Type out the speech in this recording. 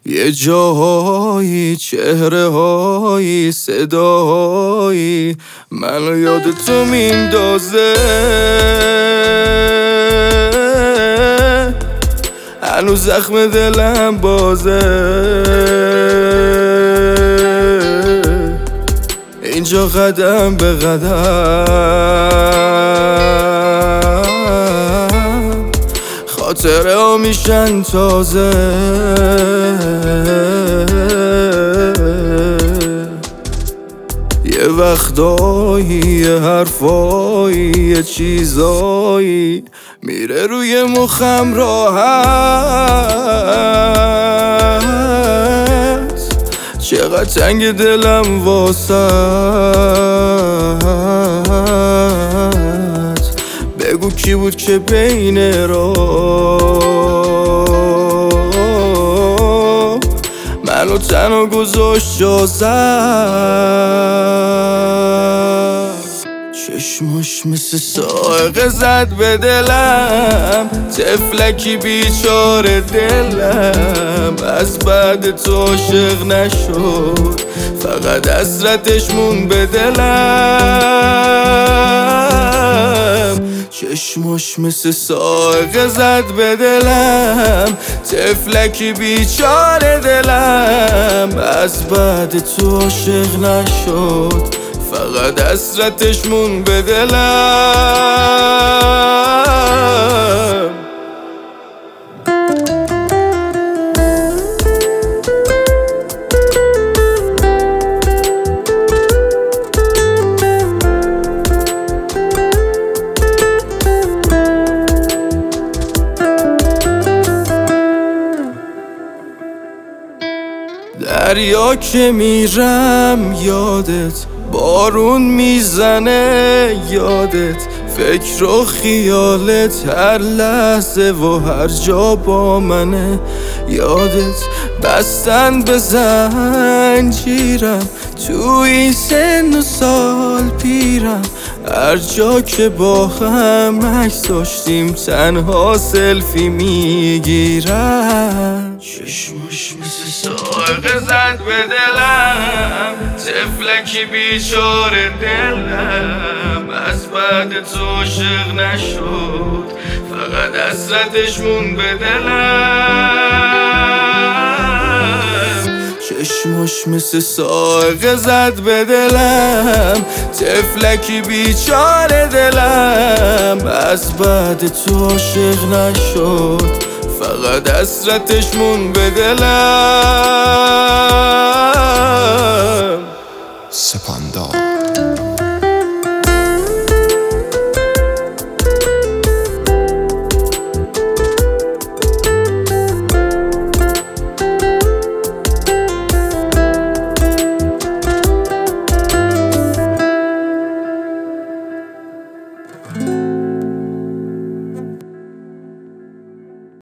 یه جاهایی، چهره هایی، صداهایی منو یاد تو میندازه. هنوز زخم دلم بازه. اینجا قدم به قدم خاطره ها میشن تازه. یه وقتایی، یه حرفایی، یه چیزایی میره روی مخم راحت. چقدر تنگ دلم واسط. بگو کی بود که بین را منو تنها گذاشت جا زد. چشماش مثل سائقه زد به دلم، طفلکی بیچاره دلم. از بعد تو عاشق نشد، فقط حسرتش مون به دلم. چشماش مثل سائقه زد به دلم، طفلکی بیچاره دلم. از بعد تو عاشق نشد، فقط حسرتش مون به دلم. دریا که میرم یادت، بارون میزنه یادت، فکر و خیالت هر لحظه و هر جا با منه یادت. بستن به زنجیرم تو این سن و سال پیرم، هر جا که با هم عکس داشتیم تنها سلفی میگیرم. چشمش مثل سائقه زد به دلم، طفلکی بیچاره دلم. از بعد تو عاشق نشد، فقط حسرتش مون به دلم. چشماش مثل سائقه زد به دلم، طفلکی بیچاره دلم. از بعد تو عاشق نشد، فقط حسرتش مون به دلم. سپندار